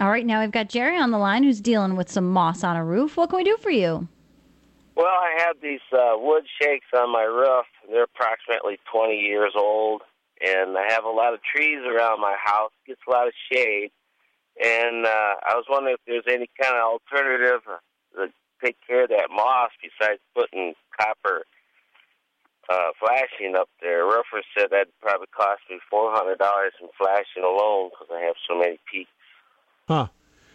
All right, now we've got Jerry on the line who's dealing with some moss on a roof. What can we do for you? Well, I have these wood shakes on my roof. They're approximately 20 years old, and I have a lot of trees around my house. It gets a lot of shade, and I was wondering if there's any kind of alternative to take care of that moss besides putting copper flashing up there. Roofer said that'd probably cost me $400 in flashing alone because I have so many peaks. Huh.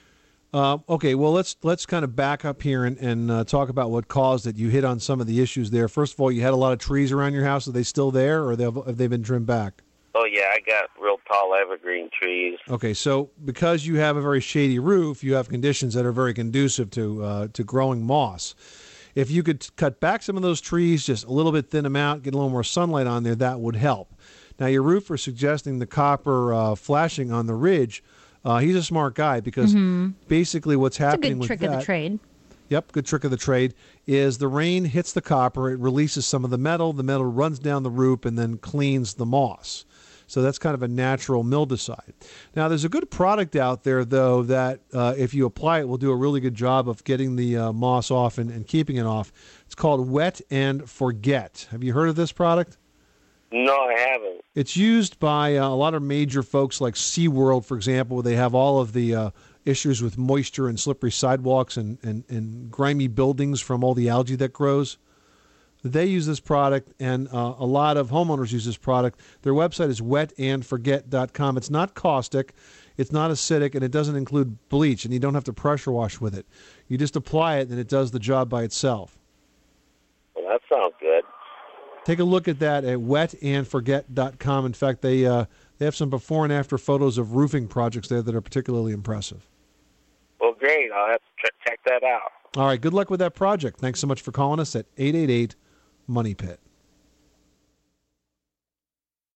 Okay, well, let's kind of back up here and talk about what caused it. You hit on some of the issues there. First of all, you had a lot of trees around your house. Are they still there, or have they been trimmed back? Oh, yeah, I got real tall evergreen trees. Okay, so because you have a very shady roof, you have conditions that are very conducive to growing moss. If you could cut back some of those trees, just a little bit, thin them out, get a little more sunlight on there, that would help. Now, your roofer suggesting the copper flashing on the ridge. He's a smart guy because basically what's happening with that... It's a good trick of the trade. Yep, good trick of the trade, is the rain hits the copper, it releases some of the metal runs down the root and then cleans the moss. So that's kind of a natural mildewcide. Now, there's a good product out there, though, that if you apply it will do a really good job of getting the moss off and keeping it off. It's called Wet and Forget. Have you heard of this product? No, I haven't. It's used by a lot of major folks like SeaWorld, for example, where they have all of the issues with moisture and slippery sidewalks and grimy buildings from all the algae that grows. They use this product, and a lot of homeowners use this product. Their website is wetandforget.com. It's not caustic, it's not acidic, and it doesn't include bleach, and you don't have to pressure wash with it. You just apply it, and it does the job by itself. Well, that sounds good. Take a look at that at wetandforget.com. In fact, they have some before and after photos of roofing projects there that are particularly impressive. Well, great. I'll have to check that out. All right. Good luck with that project. Thanks so much for calling us at 888-MONEY-PIT.